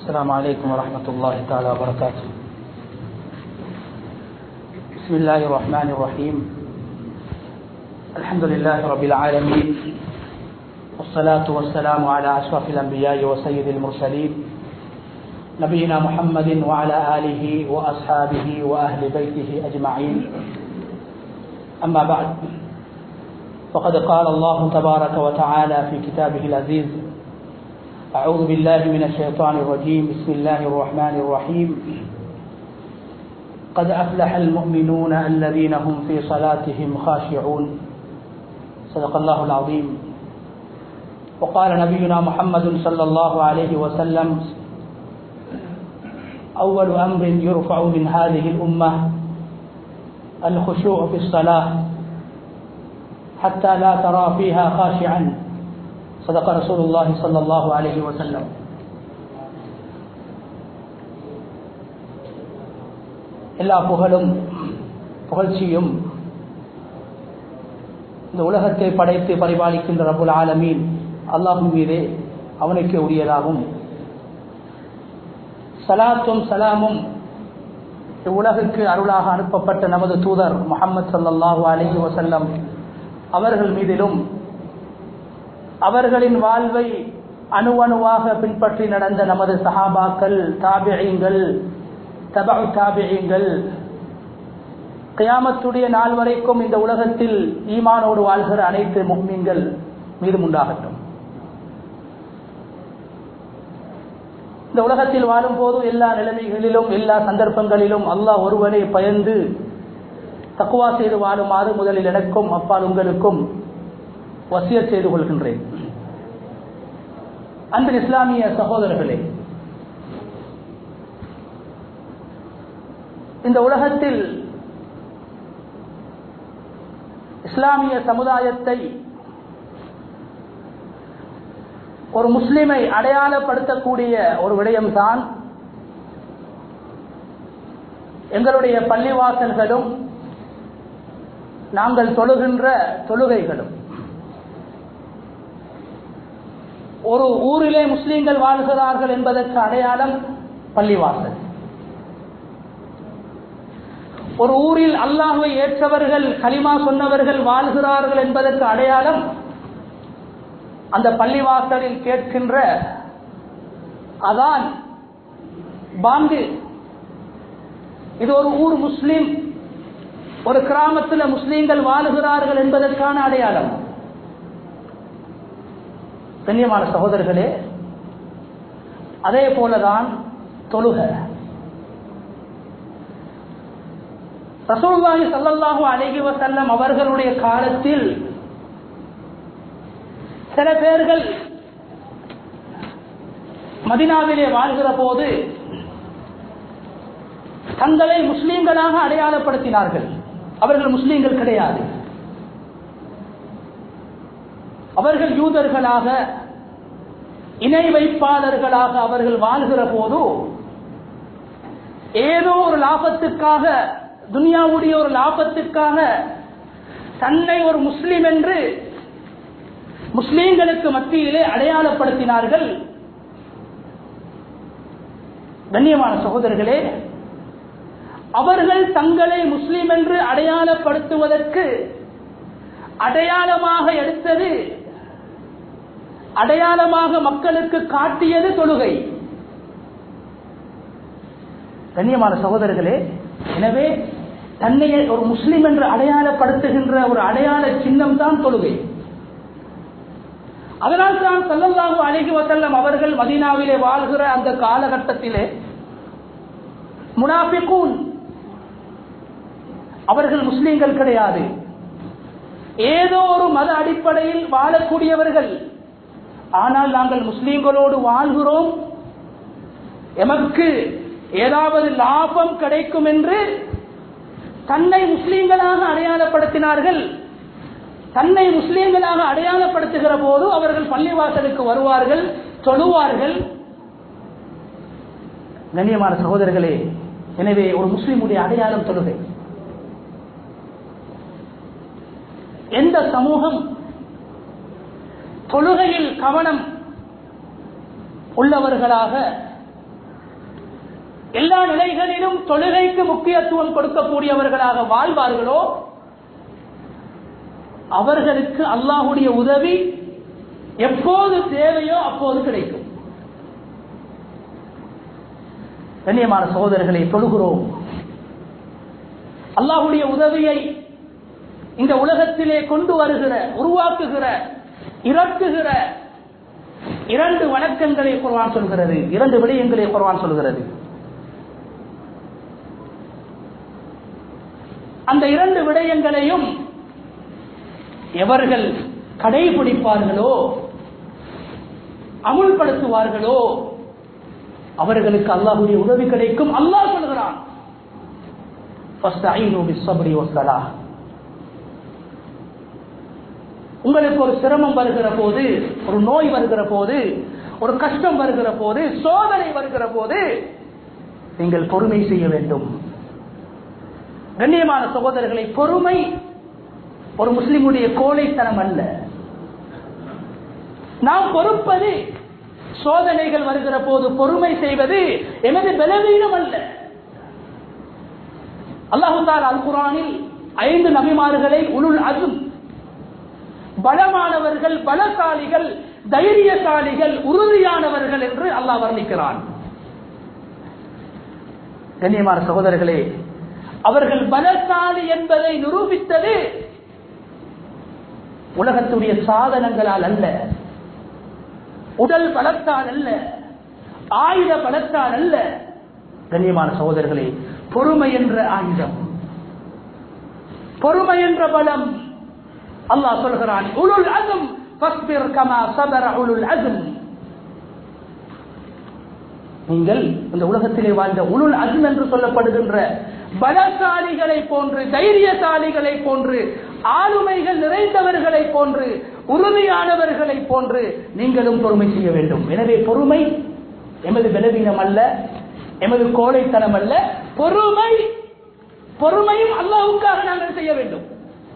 السلام عليكم ورحمة الله تعالى وبركاته. بسم الله الرحمن الرحيم. الحمد لله رب العالمين، والصلاة والسلام على أشرف الأنبياء وسيد المرسلين نبينا محمد وعلى آله وأصحابه وأهل بيته أجمعين. أما بعد، فقد قال الله تبارك وتعالى في كتابه العزيز: أعوذ بالله من الشيطان الرجيم. بسم الله الرحمن الرحيم. قد أفلح المؤمنون الذين هم في صلاتهم خاشعون. صدق الله العظيم. وقال نبينا محمد صلى الله عليه وسلم: أول أمر يرفع من هذه الأمة الخشوع في الصلاة حتى لا ترى فيها خاشعا. صدق رسول الله صلى الله عليه وسلم. எல்லா புகழும் புகழ்ச்சியும் இந்த உலகத்தை படைத்து பரிபாலிக்கின்ற ரப்புல் ஆலமீன் அல்லாஹ்வின் மீதே அவனுக்கு உரியதாகும். சலாத்தும் சலாமும் இவ்வுலகுக்கு அருளாக அனுப்பப்பட்ட நமது தூதர் முஹம்மது ஸல்லல்லாஹு அலைஹி வஸல்லம் அவர்கள் மீதிலும், அவர்களின் வாழ்வை அணுவணுவாக பின்பற்றி நடந்த நமது சஹாபாக்கள், தாபிஈன்கள், தபஉ தாபிஈன்கள், கியாமத்துடைய நாள் வரைக்கும் இந்த உலகத்தில் ஈமானோடு வாழ்கிற அனைத்து முஃமின்கள் மீதும் உண்டாகட்டும். இந்த உலகத்தில் வாழும் போது எல்லா நிலைமைகளிலும் எல்லா சந்தர்ப்பங்களிலும் அல்லாஹ் ஒருவனை பயந்து தக்வா செய்து வாழுமாறு முதலில் எனக்கும் அப்பால் உங்களுக்கும் வசியத் செய்து கொள்கின்றேன். அன்பின் இஸ்லாமிய சகோதரர்களே, இந்த உலகத்தில் இஸ்லாமிய சமுதாயத்தை, ஒரு முஸ்லிமை அடையாளப்படுத்தக்கூடிய ஒரு விடயம்தான் எங்களுடைய பள்ளிவாசல்களும் நாங்கள் தொழுகின்ற தொழுகைகளும். ஒரு ஊரிலே முஸ்லிம்கள் வாழ்கிறார்கள் என்பதற்கு அடையாளம் பள்ளிவாசல். ஒரு ஊரில் அல்லாஹ்வை ஏற்றவர்கள், கலிமா சொன்னவர்கள் வாழ்கிறார்கள் என்பதற்கு அடையாளம் அந்த பள்ளிவாசலில் கேட்கின்ற அதான், பாங்கு. இது ஒரு ஊர் முஸ்லிம், ஒரு கிராமத்தில் முஸ்லிம்கள் வாழுகிறார்கள் என்பதற்கான அடையாளம். கண்ணியமான சகோதரர்களே, அதே போலதான் தொழுகை. ரசூலுல்லாஹி ஸல்லல்லாஹு அலைஹி வஸல்லம் அவர்களுடைய காலத்தில் சில பேர்கள் மதீனாவிலே வாழ்கிற போது தங்களை முஸ்லிம்களாக அடையாளப்படுத்தினார்கள். அவர்கள் முஸ்லிம்கள் கிடையாது. அவர்கள் யூதர்களாக, இணை வைப்பாளர்களாக அவர்கள் வாழ்கிற போது ஏதோ ஒரு லாபத்துக்காக, துனியாவுடைய ஒரு லாபத்துக்காக தன்னை ஒரு முஸ்லிம் என்று முஸ்லிம்களுக்கு மத்தியிலே அடையாளப்படுத்தினார்கள். கண்ணியமான சகோதரர்களே, அவர்கள் தங்களை முஸ்லிம் என்று அடையாளப்படுத்துவதற்கு அடையாளமாக எடுத்தது, அடையாளமாக மக்களுக்கு காட்டியது தொழுகை. கண்ணியமான சகோதரர்களே, எனவே தன்னை ஒரு முஸ்லிம் என்று அடையாளப்படுத்துகின்ற ஒரு அடையாள சின்னம் தான் தொழுகை. அதனால் தான் ஸல்லல்லாஹு அலைஹி வஸல்லம் அவர்கள் மதீனாவிலே வாழ்கிற அந்த காலகட்டத்திலே முனாஃபிகூன், அவர்கள் முஸ்லிம்கள் கிடையாது, ஏதோ ஒரு மத அடிப்படையில் வாழக்கூடியவர்கள். ஆனால் நாங்கள் முஸ்லிம்களோடு வாழ்கிறோம், எமக்கு ஏதாவது லாபம் கிடைக்கும் என்று தன்னை முஸ்லிம்களாக அடையாளப்படுத்தினார்கள். தன்னை முஸ்லிம்களாக அடையாளப்படுத்துகிற போது அவர்கள் பள்ளிவாசலுக்கு வருவார்கள், தொழுவார்கள். கண்ணியமான சகோதரர்களே, எனவே ஒரு முஸ்லிமுடைய அடையாளம் தொழுகை. எந்த சமூகம் தொழுகையில் கவனம் உள்ளவர்களாக எல்லா நிலைகளிலும் தொழுகைக்கு முக்கியத்துவம் கொடுக்கக்கூடியவர்களாக வாழ்வார்களோ அவர்களுக்கு அல்லாஹ்வுடைய உதவி எப்போது தேவையோ அப்போது கிடைக்கும். கண்ணியமான சகோதரர்களை, தொழுகிறோம். அல்லாஹ்வுடைய உதவியை இந்த உலகத்திலே கொண்டு வருகிற, உருவாக்குகிற, இறக்குகிற இரண்டு வணக்கங்களை குர்ஆன் சொல்கிறது, இரண்டு விடயங்களை குர்ஆன் சொல்கிறது. அந்த இரண்டு விடயங்களையும் எவர்கள் கடைபிடிப்பார்களோ, அமுல்படுத்துவார்களோ அவர்களுக்கு அல்லாஹ்வுடைய உதவி கிடைக்கும். அல்லாஹ் சொல்கிறான், ஃபஸ்தஈனு பிஸ்ஸப்ரி வஸ்ஸலாஹ். உங்களுக்கு ஒரு சிரமம் வருகிற போது, ஒரு நோய் வருகிற போது, ஒரு கஷ்டம் வருகிற போது, சோதனை வருகிற போது நீங்கள் பொறுமை செய்ய வேண்டும். கண்ணியமான சகோதரர்களை, பொறுமை ஒரு முஸ்லிமுடைய கோழைத்தனம் அல்ல. நாம் பொறுப்பது, சோதனைகள் வருகிற போது பொறுமை செய்வது எமது பலவீனம் அல்ல. அல்லாஹ் தஆலா அல் குர்ஆனில் 5 நபிமார்களை உலுல் அஸ்ம், பலமானவர்கள், பலசாலிகள், தைரியசாலிகள், உறுதியானவர்கள் என்று அல்லாஹ் வர்ணிக்கிறான். கண்ணியமான சகோதரர்களே, அவர்கள் பலசாலி என்பதை நிரூபித்தது உலகத்துடைய சாதனங்களால் அல்ல, உடல் பலத்தால் அல்ல, ஆயுத பலத்தால் அல்ல. கண்ணியமான சகோதரர்களே, பொறுமை என்ற ஆயுதம், பொறுமை என்ற பலம். அல்லாஹ் சொல்கிறான், உலுல் அஸ்ம் ஃபஸ்பிர் கமா ஸபர உலுல் அஸ்ம். நீங்கள் இந்த உலகத்திலே வாழ்ந்த உலுல் அஸ்ம் என்று சொல்லப்படுகின்ற பலசாலிகளை போன்று, தைரியசாலிகளை போன்று, ஆளுமைகள் நிறைந்தவர்களை போன்று, உறுதியானவர்களை போன்று நீங்களும் பொறுமை செய்ய வேண்டும். எனவே பொறுமை எமது பலவீனம் அல்ல, எமது கோழைத்தனம் அல்ல. பொறுமையும் அல்லாஹ்வுக்காக நாங்கள் செய்ய வேண்டும்.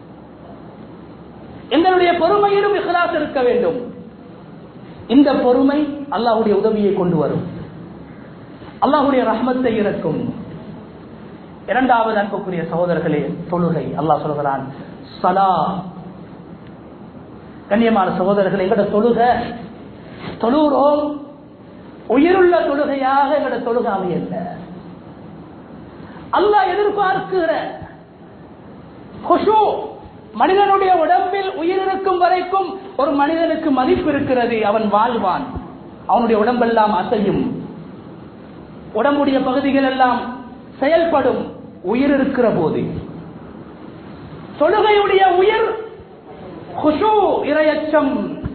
எங்களுடைய பொறுமையிலும் இக்லாஸ் இருக்க வேண்டும். இந்த பொறுமை அல்லாஹ்வுடைய உதவியை கொண்டு வரும், அல்லாஹ்வுடைய ரஹ்மத்தை இறக்கும். இரண்டாவது அன்புக்குரிய சகோதரர்களே, தொழுகை. அல்லாஹ் சொல்கிறான், ஸலா. கண்ணியமான சகோதரர்களே, எங்கட தொழுகிறோம், உயிருள்ள தொழுகையாக எங்கட தொழுகை அமையல்ல. அல்லாஹ் எதிர்பார்க்கிற குஷூ, மனிதனுடைய உடம்பில் உயிர் இருக்கும் வரைக்கும் ஒரு மனிதனுக்கு மதிப்பு இருக்கிறது. அவன் வாழ்வான், அவனுடைய உடம்பெல்லாம் அசையும், உடம்புடைய பகுதிகள் எல்லாம் செயல்படும். உயிர் இருக்கிற போது தொழுகையுடைய உயிர் குஷூ, இரையச்சம்,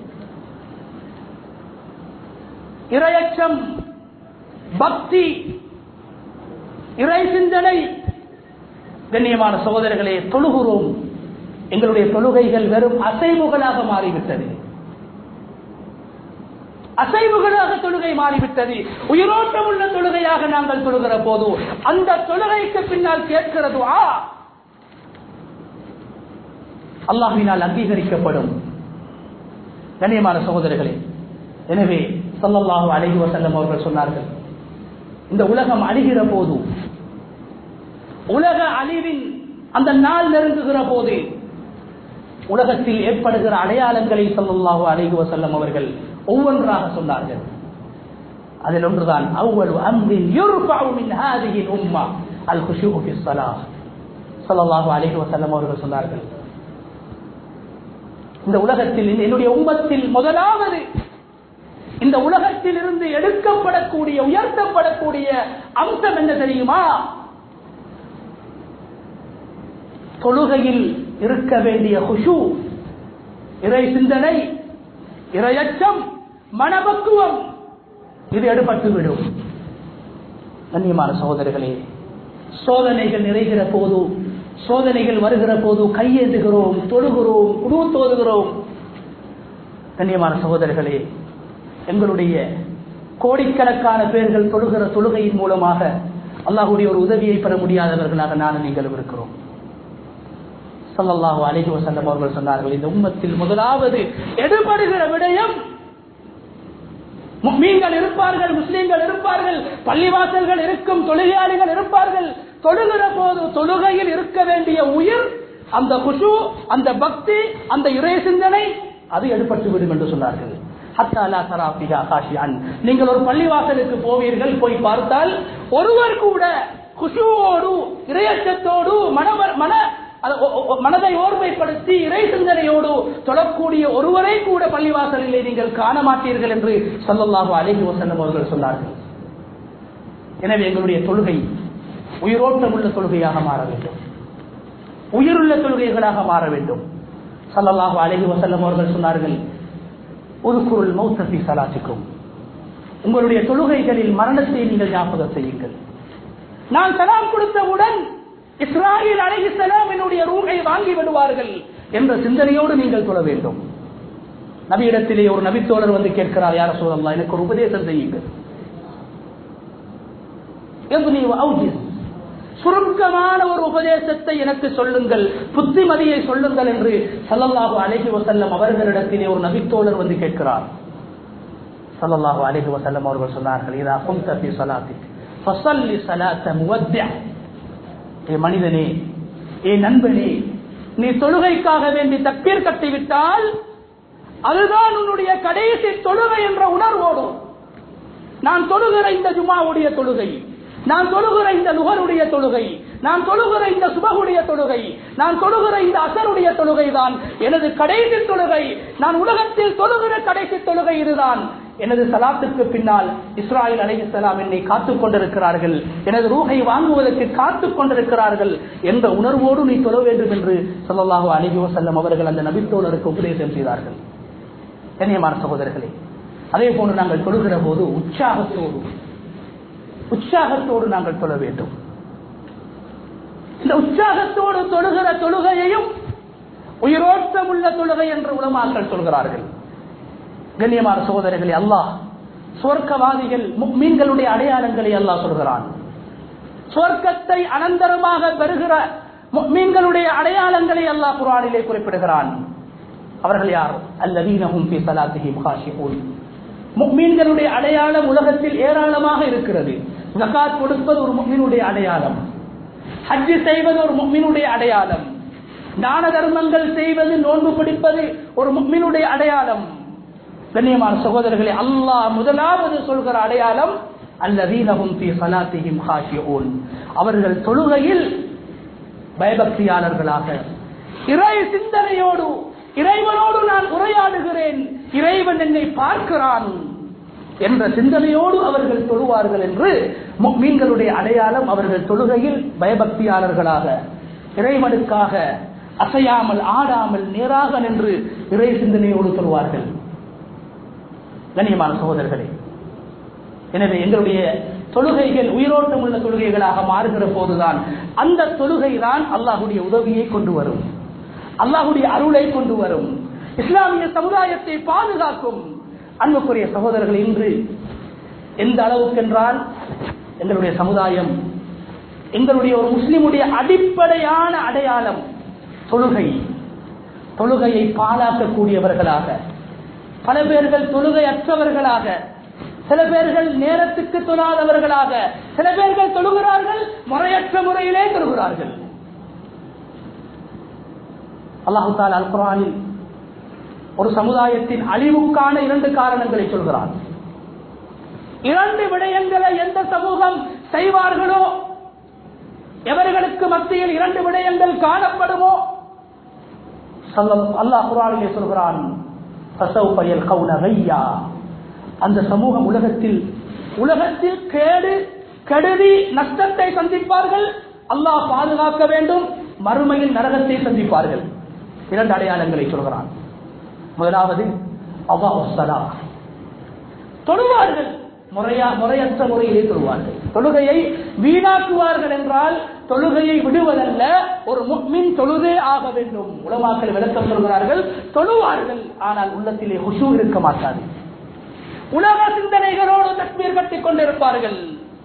பக்தி, இறை சிந்தனை. கண்ணியமான சகோதரர்களே, தொழுகிறோம், எங்களுடைய தொழுகைகள் வெறும் அசைவுகளாக மாறிவிட்டது. அசைவுகளாக தொழுகை மாறிவிட்டது. உயிரோட்டம் உள்ள தொழுகையாக நாங்கள் தொழுகிற போது அந்த தொழுகைக்கு பின்னால் கேட்கிற துஆ அல்லாஹ்வினால் அங்கீகரிக்கப்படும். கண்ணியமான சகோதரர்களே, எனவே ஸல்லல்லாஹு அலைஹி வஸல்லம் அவர்கள் சொன்னார்கள், இந்த உலகம் அழிகிற போது, உலக அழிவின் அந்த நாள் நெருங்குகிற போது உலகத்தில் ஏற்படுகிற அடையாளங்களை ஸல்லல்லாஹு அலைஹி வஸல்லம் அவர்கள் ஒவ்வொன்றாக சொன்னார்கள். அதில் ஒன்றுதான் அவ்வளு அம்ரின் யுர்ஃபஉ மின் ஹாதிஹி உம்ம அல் குஷூஉ ஃபிஸ் ஸலாஹ். ஸல்லல்லாஹு அலைஹி வஸல்லம் அவர்கள் சொன்னார்கள், இந்த உலகத்தில், என்னுடைய உம்மத்தில் முதலாவது இந்த உலகத்தில் இருந்து எடுக்கப்படக்கூடிய, உயர்த்தப்படக்கூடிய அம்சம் என்ன தெரியுமா? தொழுகையில் இருக்க வேண்டிய குஷூ, இறை சிந்தனை, இரையச்சம், மனபக்குவம், இது எடுபட்டுவிடும். கண்ணியமான சகோதரர்களே, சோதனைகள் நிறைகிற போது, சோதனைகள் வருகிற போது கையேந்துகிறோம், தொழுகிறோம், குனூத் ஓதுகிறோம். கண்ணியமான சகோதரர்களே, எங்களுடைய கோடிக்கணக்கான பேர்கள் தொழுகிற தொழுகையின் மூலமாக அல்லாஹ்வுடைய ஒரு உதவியை பெற முடியாதவர்களாக நானும் நீங்களும் இருக்கிறோம். ஸல்லல்லாஹு அலைஹி வஸல்லம் அவர்கள் சொன்னார்கள், இந்த உம்மத்தில் முதலாவது எடுபடுகிற விடயம், முஃமின்கள் இருப்பார்கள், முஸ்லிம்கள் இருப்பார்கள், பள்ளிவாசல்கள் இருக்கும், தொழுகையாளிகள் இருப்பார்கள். தொழுகிற போது தொழுகையில் இருக்க வேண்டிய உயிர், அந்த குஷு, அந்த பக்தி, அந்த இறை சிந்தனை அது எடுபட்டு விடும் என்று சொன்னார்கள். நீங்கள் ஒரு பள்ளிவாசலுக்கு போவீர்கள், போய் பார்த்தால் ஒருவர் கூட குஷுவோடு இறையச்சத்தோடு மனதை ஓர்மைப்படுத்தி இறை சிந்தனையோடு தொழக்கூடிய ஒருவரை கூட பள்ளிவாசலிலே நீங்கள் காண மாட்டீர்கள் என்று ஸல்லல்லாஹு அலைஹி வஸல்லம் அவர்கள் சொன்னார்கள். எனவே எங்களுடைய தொழுகை உயிரோட்டம் உள்ள தொழுகையாக மாற வேண்டும், உயிருள்ள தொழுகைகளாக மாற வேண்டும். ஸல்லல்லாஹு அலைஹி வஸல்லம் அவர்கள் சொன்னார்கள், உذ்குருல் மௌத ஃபீ ஸலாத்திக்கும், உங்களுடைய தொழுகைகளில் மரணத்தை நீங்கள் ஞாபகம் செய்யுங்கள். நான் சலாம் கொடுத்தவுடன் இஸ்ராயீல் அலைஹிஸ்ஸலாம் என்னுடைய ரூஹை வாங்கி விடுவார்கள் என்ற சிந்தனையோடு நீங்கள் தொழ வேண்டும். நபியிடத்திலே ஒரு நபித்தோழர் வந்து கேட்கிறார், யா ரசூலல்லாஹ், எனக்கு ஒரு உபதேசம் செய்யுங்கள். சுருக்கமான ஒரு உபதேசத்தை எனக்கு சொல்லுங்கள், புத்திமதியை சொல்லுங்கள் என்று ஸல்லல்லாஹு அலைஹி வஸல்லம் அவர்களிடத்திலே ஒரு நபித்தோழர் வந்து கேட்கிறார். ஸல்லல்லாஹு அலைஹி வஸல்லம் அவர்கள் சொன்னார்கள், இதா கும்த ஃபீ ஸலாத்திக் ஃபஸல்லி ஸலாத்த முவத்தி'. ஏ மனிதனே, ஏ நண்பனே, நீ தொழுகைக்காக வேண்டி தக்பீர் கட்டிவிட்டால் அதுதான் உன்னுடைய கடைசி தொழுகை என்ற உணர்வோடு, நான் தொழுகிற இந்த ஜுமாவுடைய தொழுகை, நான் தொழுகிற இந்த லுஹருடைய தொழுகை, நான் தொழுகிற இந்த சுபஹுடைய தொழுகை, நான் தொழுகிற இந்த அஸருடைய தொழுகை தான் எனது கடைசி தொழுகை. நான் உலகத்தில் தொழுகிற கடைசி தொழுகை இதுதான். எனது சலாத்துக்கு பின்னால் இஸ்ராயீல் அலைஹிஸ்ஸலாம் என்னை காத்துக் கொண்டிருக்கிறார்கள், எனது ரூஹை வாங்குவதற்கு காத்துக் கொண்டிருக்கிறார்கள் என்ற உணர்வோடு நீ தொழ வேண்டும் என்று ஸல்லல்லாஹு அலைஹி வஸல்லம் அவர்கள் அந்த நபித்தோழருக்கு உபதேசம் செய்தார்கள். கண்ணியமான சகோதரர்களே, அதே போன்று நாங்கள் தொழுகிற போது உற்சாகத்தோடு நாங்கள் தொழ வேண்டும். இந்த உற்சாகத்தோடு தொழுகிற தொழுகையையும் உயிரோட்டம் உள்ள தொழுகை என்று உலமாக்கள் சொல்கிறார்கள். கண்ணியமான சகோதரர்களே, அல்லாஹ் சுவர்க்கவாதிகள் முஃமின்களுடைய அடையாளங்களை அல்லாஹ் சொல்கிறான். சுவர்க்கத்தை அனந்தரமாக பெறுகிற முஃமின்களுடைய அடையாளங்களை அல்லாஹ் குர்ஆனிலே குறிப்பிடுகிறான். அவர்கள் யார்? அல்லதீன ஹும் ஃபீ ஸலாத்திஹிம் காஷிஊன். முஃமின்களுடைய அடையாளம் உலகத்தில் ஏராளமாக இருக்கிறது. ஜகாத் கொடுப்பது ஒரு முஃமினுடைய அடையாளம், ஹஜ் செய்வது ஒரு முஃமினுடைய அடையாளம், தான தர்மங்கள் செய்வது, நோன்பு பிடிப்பது ஒரு முஃமினுடைய அடையாளம். கண்ணியமான சகோதரர்களே, அல்லாஹ் முதலாவது சொல்கிற அடையாளம் அல்லதீன ஹும் ஃபீ ஸலாத்திஹிம் காஷிஊன். அவர்கள் தொழுகையில் பயபக்தியாளர்களாக, இறை சிந்தனையோடு, இறைவனோடு நான் உரையாடுகிறேன், இறைவன் என்னை பார்க்கிறான் என்ற சிந்தனையோடு அவர்கள் தொழுவார்கள் என்று முஃமின்களுடைய அடையாளம். அவர்கள் தொழுகையில் பயபக்தியாளர்களாக, இறைவனுக்காக அசையாமல் ஆடாமல் நேராக நின்று இறை சிந்தனையோடு தொழுவார்கள். கண்ணியமான சகோதரர்களே, எனவே எங்களுடைய தொழுகைகள் உயிரோட்டம் உள்ள தொழுகைகளாக மாறுகிற போதுதான் அந்த தொழுகை தான் அல்லாஹ்வுடைய உதவியை கொண்டு வரும், அல்லாஹ்வுடைய அருளை கொண்டு வரும், இஸ்லாமிய சமுதாயத்தை பாதுகாக்கும். அன்புக்குரிய சகோதரர்கள், இன்று எந்த அளவுக்கு என்றால் எங்களுடைய சமுதாயம், எங்களுடைய ஒரு முஸ்லிமுடைய அடிப்படையான அடையாளம் தொழுகை. தொழுகையை பாழாக்கக்கூடியவர்களாக, பல பேர்கள் தொழுகை அற்றவர்களாக, சில பேர்கள் நேரத்துக்கு தொழாதவர்களாக, சில பேர்கள் தொழுகிறார்கள், முறையற்ற முறையிலே தொழுகிறார்கள். அல்லாஹ் தஆலா அல் குர்ஆனில் ஒரு சமுதாயத்தின் அழிவுக்கான 2 காரணங்களை சொல்கிறார். 2 விடயங்களை எந்த சமூகம் செய்வார்களோ, எவர்களுக்கு மத்தியில் 2 விடயங்கள் காணப்படுமோ, அல்லாஹ் குர்ஆனிலே சொல்கிறான், ஃபஸௌஃப யல்கௌன கய்யா. அந்த சமூகம் உலகத்தில் கெடுதி நஷ்டத்தை சந்திப்பார்கள். அல்லாஹ் பாதுகாக்க வேண்டும், மறுமையில் நரகத்தை சந்திப்பார்கள். 2 அடையாளங்களை சொல்கிறான். முதலாவது அல்லாஹ் தொழுவார்கள், முறையற்ற முறையிலே தொழுவார்கள். தொழுகையை வீணாக்குவார்கள் என்றால் தொழுகையை விடுவதல்ல, ஒரு முஃமின் தொழுதே ஆக வேண்டும். உலமாக்கள் விளக்கம் சொல்கிறார்கள், தொழுவார்கள், ஆனால் உள்ளத்திலே ஹுஷூ இருக்க மாட்டாது. உலக சிந்தனைகளோடு தக்பீர் கட்டிக் கொண்டிருப்பார்கள்.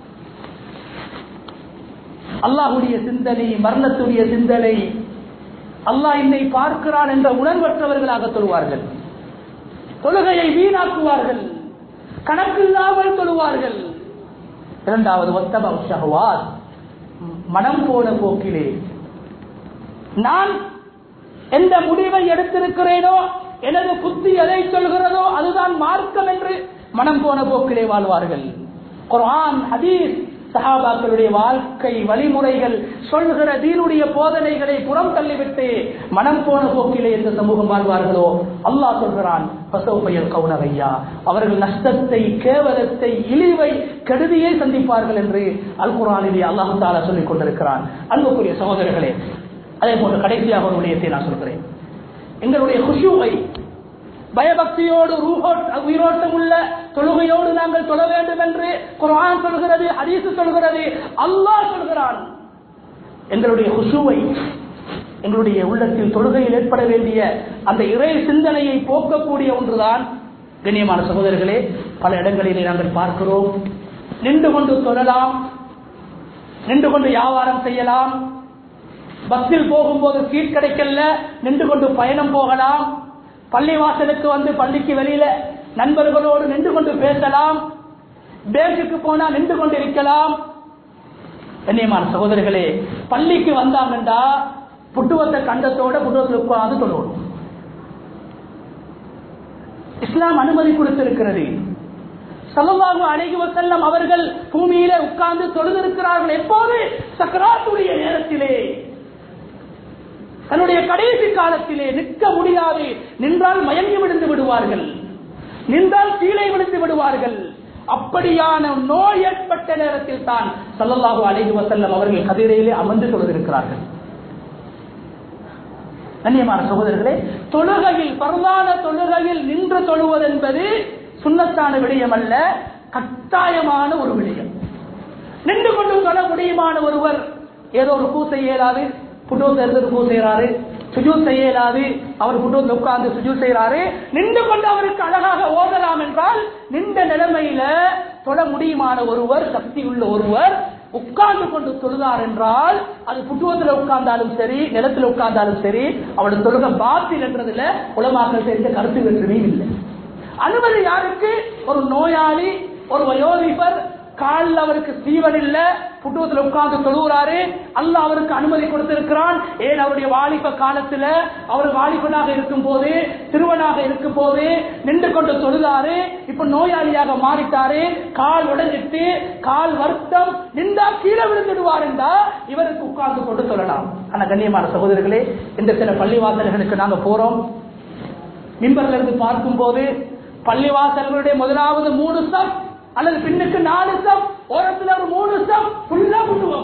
அல்லாஹ்வுடைய சிந்தனை, மரணத்துடைய சிந்தனை, அல்லாஹ் என்னை பார்க்கிறான் என்ற உணர்வற்றவர்களாக தொழுவார்கள். தொழுகையை வீணாக்குவார்கள், கணக்கில்லாமல் தொழுவார்கள். இரண்டாவது வத்தப ஷஹவாத், மனம் போன போக்கிலே நான் எந்த முடிவை எடுத்திருக்கிறேனோ, எனது புத்தி எதை சொல்கிறதோ அதுதான் மார்க்கம் என்று மனம் போன போக்கிலே வாழ்வார்கள். குர்ஆன், ஹதீஸ், சஹாபாக்களுடைய வாழ்க்கை வழிமுறைகள் சொல்கிற தீனுடைய போதனைகளை புறம் தள்ளிவிட்டு மனம் போன போக்கிலே எந்த சமூகம் வாழ்வார்களோ அல்லாஹ் சொல்கிறான், அவர்கள் நஷ்டத்தை, கேவலத்தை, இழிவை, கெடுதியை சந்திப்பார்கள் என்று அல் குர்ஆனிலே அல்லாஹ் தஆலா சொல்லிக் கொண்டிருக்கிறான். அன்புக்குரிய சகோதரர்களே, அதே போன்று கடைசியாக ஒரு விடயத்தை நான் சொல்கிறேன். எங்களுடைய குஷூவை, பயபக்தியோடு உயிரோட்டம் உள்ள தொழுகையோடு நாங்கள் தொழ வேண்டும் என்று குர்ஆன் சொல்கிறது, ஹதீஸ் சொல்கிறது, அல்லாஹ் சொல்கிறான். எங்களுடைய குஷூவை, எங்களுடைய உள்ளத்தில் தொழுகையில் ஏற்பட வேண்டிய அந்த இறை சிந்தனையை போக்கக்கூடிய ஒன்றுதான். கண்ணியமான சகோதரர்களே, பல இடங்களிலே நாங்கள் பார்க்கிறோம், நின்று கொண்டு தொழலாம், நின்று கொண்டு வியாபாரம் செய்யலாம், பஸ்ஸில் போகும்போது சீட் கிடைக்கல, நின்று கொண்டு பயணம் போகலாம், பள்ளி வாசலுக்கு வந்து பள்ளிக்கு வெளியில நண்பர்களோடு நின்று கொண்டு பேசலாம், பேங்குக்கு போனா நின்று கொண்டு இருக்கலாம். கண்ணியமான சகோதரர்களே, பள்ளிக்கு வந்தாங்கண்டா புட்டுவத்தை கண்டத்தோட புட்டுவத்தில் உட்கார்ந்து தொழுவோம். இஸ்லாம் அனுமதி கொடுத்திருக்கிறது. ஸல்லல்லாஹு அலைஹி வஸல்லம் அவர்கள் பூமியிலே உட்கார்ந்து தொழுதிருக்கிறார்கள். எப்போது? சக்ராத்துடைய நேரத்திலே, தன்னுடைய கடைசி காலத்திலே. நிற்க முடியாது, நின்றால் மயங்கி விழுந்து விடுவார்கள், நின்றால் கீழே விழுந்து விடுவார்கள். அப்படியான நோய் ஏற்பட்ட நேரத்தில் தான் ஸல்லல்லாஹு அலைஹி வஸல்லம் அவர்கள் கதிரையிலே அமர்ந்து தொழுதிருக்கிறார்கள். கண்ணியமான சகோதரர்களே, தொழுகையில், பரலான தொழுகையில் நின்று தொழுவது என்பது சுன்னத்தான விடயம் அல்ல, கட்டாயமான ஒரு விடயம். நின்று கொண்டு தொழ முடியுமான ஒருவர் ஏதோ ஒரு பூ செய்ய இயலாது, புட்டோத்து பூ செய்யறாரு, சுஜூத் செய்ய இயலாது, அவர் புட்டோத்து உட்கார்ந்து சுஜூத் செய்யறாரு, நின்று கொண்டு அவருக்கு அழகாக ஓதலாம் என்றால், நின்ற நிலைமையில தொழ முடியுமான ஒருவர், சக்தி உள்ள ஒருவர் உட்கார்ந்து கொண்டு தொழுதார் என்றால், அது புட்டுவத்தில் உட்கார்ந்தாலும் சரி, நிலத்தில் உட்கார்ந்தாலும் சரி, அவருடைய தொழுகை பாத்தில் என்றதுல உலமாக்கள் தெரிந்த கருத்து வேற்றுமையும் இல்லை. அனுமதி யாருக்கு? ஒரு நோயாளி, ஒரு வயோதிபர், காலில் அவருக்கு சீவன் இல்ல, புட்டுவத்தில் உட்கார்ந்து தொழுகிறாரு, அல்லாஹ் அவருக்கு அனுமதி கொடுத்திருக்கிறான். ஏன்? அவருடைய வாலிப காலத்துல, அவர் வாலிபனாக இருக்கும் போது, சிறுவனாக இருக்கும் போது நின்று கொண்டு தொழுதாரு, இப்ப நோயாளியாக மாறிட்டாரு, கால் உடைஞ்சிட்டு, கால் வருத்தம், நின்றா கீழே விழுந்துடுவார் என்றா இவருக்கு உட்கார்ந்து கொண்டு தொழலாம். ஆனா கண்ணியமான சகோதரர்களே, இந்த சில பள்ளிவாசல்களுக்கு நாங்க போறோம், மிம்பர்ல இருந்து பார்க்கும் போது பள்ளிவாசல்களுடைய முதலாவது 3 சப் அல்லது பின்னுக்கு 4 சப், ஓரத்தில் ஒரு 3 சப் ஃபுல்லா புட்டுவோம்.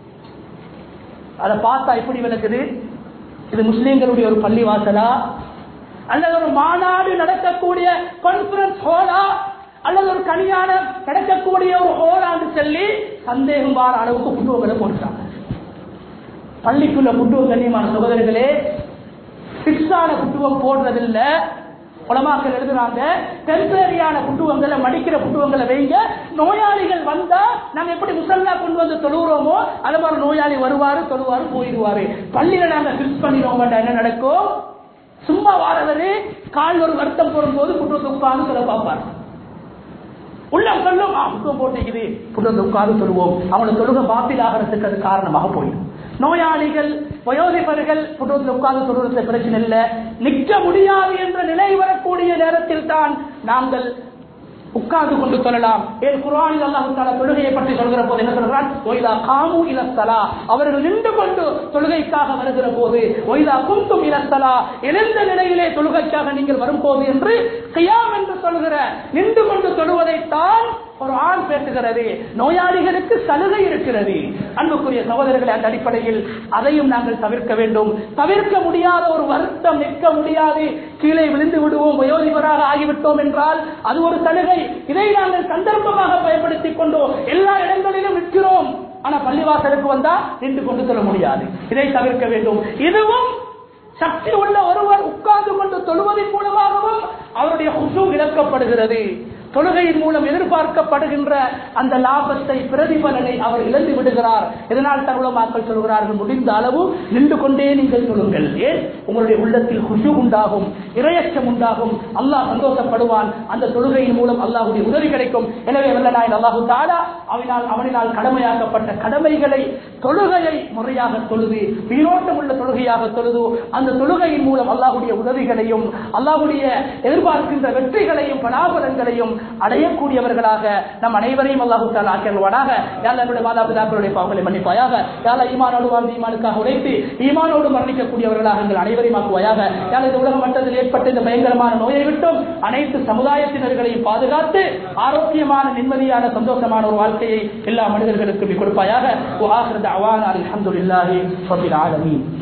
அதை பார்த்தா இப்படி விளக்குது, இது முஸ்லீம்களுடைய ஒரு பள்ளிவாசலா அல்லது ஒரு மாநாடு நடக்கக்கூடிய கான்ஃபரன்ஸ் ஹாலா அல்லது ஒரு கல்யாணம் நடக்கக்கூடிய ஒரு ஹோலான்னு சொல்லி சந்தேகம் வார அளவுக்கு புட்டுவங்களை போட்டுட்டாங்க. பள்ளிக்குள்ள புட்டுவம், கண்ணியமான சகோதரர்களே, பிக்ஸான புட்டுவம் போடுறதில்ல. உலமாக்கள் எழுதுறாங்க, டெம்பரரியான புட்டுவங்களை, மடிக்கிற புட்டுவங்களை வைங்க, நோயாளிகள் வந்தா நாங்க எப்படி முசல்லா கொண்டு வந்து தொழுகிறோமோ அது மாதிரி நோயாளி வருவாரு, தொழுவாரு, போயிடுவாரு. பள்ளியில நாங்க பிக்ஸ் பண்ணிடுவோம், என்ன நடக்கும்? சும்மா வாரவரு கால் ஒரு வருத்தம் போடும்போது புட்டுவத்தை உட்கார்ந்து சொல்ல பார்ப்பாரு, உள்ள சொல்லும் புட்டுவம் போட்டிக்குது, புட்டுவத்தை உட்கார்ந்து சொல்லுவோம். அவங்களோட தொழுகை பாத்தில் ஆகிறதுக்கு அது காரணமாக போயிடும். நோயாளிகள், வயோதிபர்கள் புட்டுவத்தில் உட்கார்ந்து சொல்றது பிரச்சனை இல்லை. நிற்க முடியாது என்ற நிலை வரக்கூடிய நேரத்தில் தான் நாங்கள் உட்கார்ந்து கொண்டு சொல்லலாம். ஏன்? குர்ஆனில் அல்லாஹ் தஆலா தொழுகையை பற்றி சொல்கிற போது என்ன சொல்றான்? ஒய்தா காமு இலஸ்ஸலா, அவர்கள் நின்று கொண்டு தொழுகைக்காக வருகிற போது, ஒய்தா குந்தும் இலஸ்ஸலா, எழுந்த நிலையிலே தொழுகைக்காக நீங்கள் வரும்போது என்று கியாம் என்று சொல்கிற நின்று கொண்டு தொழுவதைத்தான் குர்ஆன் பேசுகிறது. நோயாளிகளுக்கு சலுகை இருக்கிறது. அன்புக்குரிய சகோதரர்களே, அந்த அடிப்படையில் அதையும் நாங்கள் தவிர்க்க வேண்டும். தவிர்க்க முடியாத ஒரு வருத்தம், நிற்க முடியாது, கீழே விழுந்து விடுவோம், வயோதிபராக ஆகிவிட்டோம் என்றால் அது ஒரு சலுகை. இதை நாங்கள் சந்தர்ப்பமாக பயன்படுத்திக் கொண்டோ எல்லா இடங்களிலும் நிற்கிறோம், ஆனா பள்ளிவாசலுக்கு வந்தா நின்று கொண்டு சொல்ல முடியாது. இதை தவிர்க்க வேண்டும். இதுவும் சக்தி உள்ள ஒருவர் உட்கார்ந்து கொண்டு தொழுவதன் மூலமாகவும் அவருடைய குஷூ இழக்கப்படுகிறது. தொழுகையின் மூலம் எதிர்பார்க்கப்படுகின்ற அந்த லாபத்தை பிரதிபலனை அவர் இழந்து விடுகிறார். இதனால் தருளமாக்கள் சொல்கிறார்கள், முடிந்த அளவு நின்று கொண்டே நீங்கள் சொல்லுங்கள். ஏன்? உங்களுடைய உள்ளத்தில் குஷு உண்டாகும், இரையச்சம் உண்டாகும், அல்லாஹ் சந்தோஷப்படுவான். அந்த தொழுகையின் மூலம் அல்லாஹ்வுடைய உதவி கிடைக்கும். எனவே வல்லநாயன் அல்லாஹு தஆலா அவனினால் கடமையாக்கப்பட்ட கடமைகளை தொழுகையை முறையாக தொழுது உயிரோட்டம் உள்ள தொழுகையாக தொழுது அந்த தொழுகையின் மூலம் அல்லாஹ்வுடைய உதவிகளையும் அல்லாஹ்வுடைய எதிர்பார்க்கின்ற வெற்றிகளையும் பலாபலங்களையும் அடையக்கூடியவர்களாக நம் அனைவரையும் அல்லாஹு தஆலா ஆக்கியருள்வானாக. யா அல்லாஹ் நம்முடைய மாதாபிதாக்களுடைய பாவங்களை மன்னிப்பாயாக. யா அல்லாஹ் ஈமானோடு வாழ்ந்து ஈமானுக்காக உழைத்து ஈமானோடு மரணிக்கக்கூடியவர்களாக எங்கள் அனைவரையும் ஆக்குவாயாக. யா அல்லாஹ் இந்த உலக மட்டத்தில் ஏற்பட்ட இந்த பயங்கரமான நோயை விட்டும் அனைத்து சமுதாயத்தினர்களையும் பாதுகாத்து ஆரோக்கியமான நிம்மதியான சந்தோஷமான ஒரு வாழ்க்கையை எல்லா மனிதர்களுக்கும் கொடுப்பாயாக. வஆகிரு தஅவானா அல்ஹம்துலில்லாஹி ரப்பில் ஆலமீன்.